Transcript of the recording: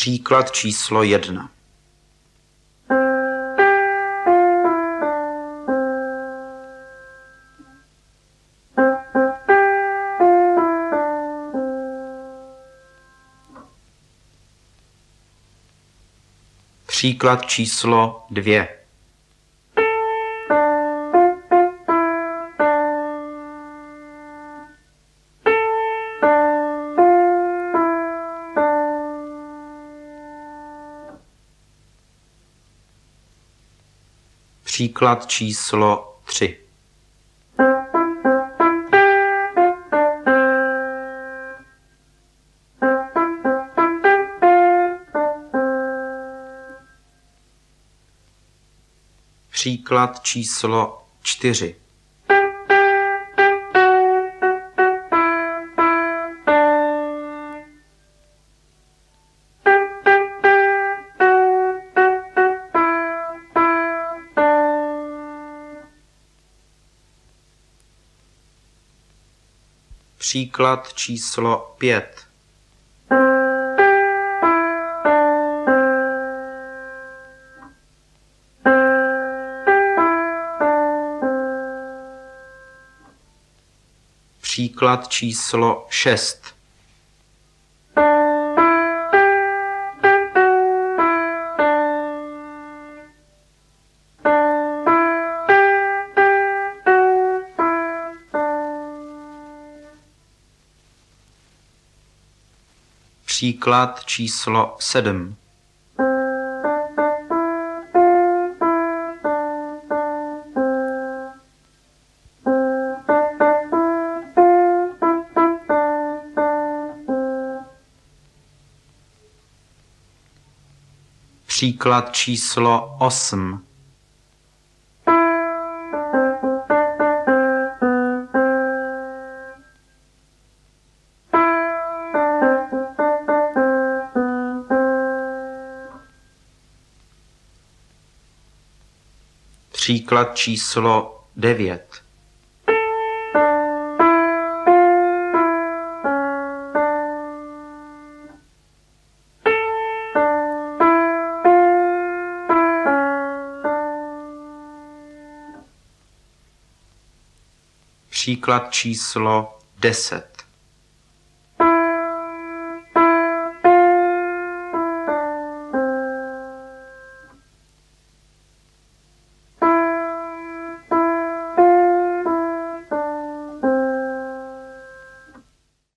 Příklad číslo 1. Příklad číslo 2. Příklad číslo 3. Příklad číslo 4. Příklad číslo 5. Příklad číslo 6. Příklad číslo 7. Příklad číslo 8. Příklad číslo 9. Příklad číslo 10.